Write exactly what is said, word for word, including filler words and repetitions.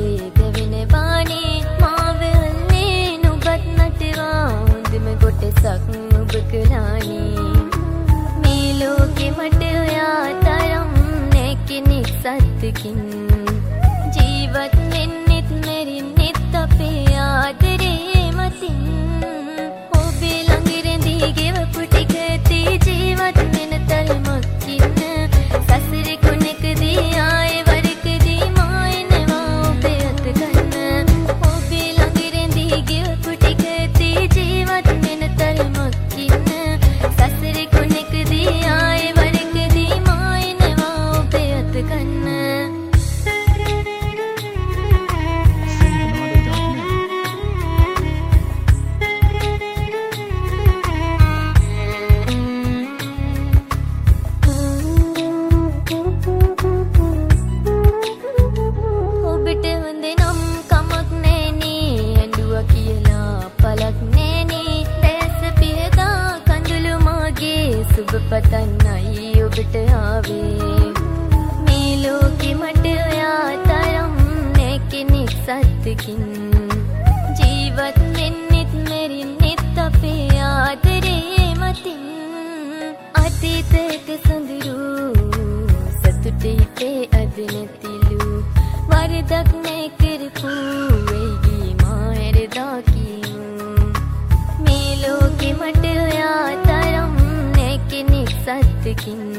ඔබේ දෙවෙන වානේ මාවෙල්නේ නුඹත් නටවා හොඳම කොටසක් ඔබ කළානේ මේ ලෝකෙ මට ඔයා තරම් නෑ කෙනෙක් සත්තුකින් ජීවත් වෙන්නෙත් මැරෙන්නෙත් අපේ ආදරේ මතින් ඔබේ ළඟ රැඳී ගෙවපු ටික තී ජීවත් වෙන තරමක් ඉන්න සසරේ කොනකදී ආයේ වරකදී මා එනවා ඔබේ අත ගන්න ඔබේ ළඟ රැඳී ගෙවපු ටික තී ජීවත් වෙන තරමක් ඉන්න සසරේ කොනකදී ආයේ වරකදී මා එනවා ඔබේ අත ගන්න පතන්නයි ඔබට ආවේ මේ ලෝකෙ මට ඔයා තරම් නෑ කෙනෙක් සත්තුකින් ජීවත් වෙන්නෙත් මැරෙන්නෙත් අපේ ආදරේ මතින් අතීතයක සඳරු සතුටේ හිතේ අද නැතිලු වරදක් නෑ කරපු වෙයි මා ඇරදා කියමු මේ ලෝකෙ මට ඔයා තරම් කෙනෙක් සත්තුකින්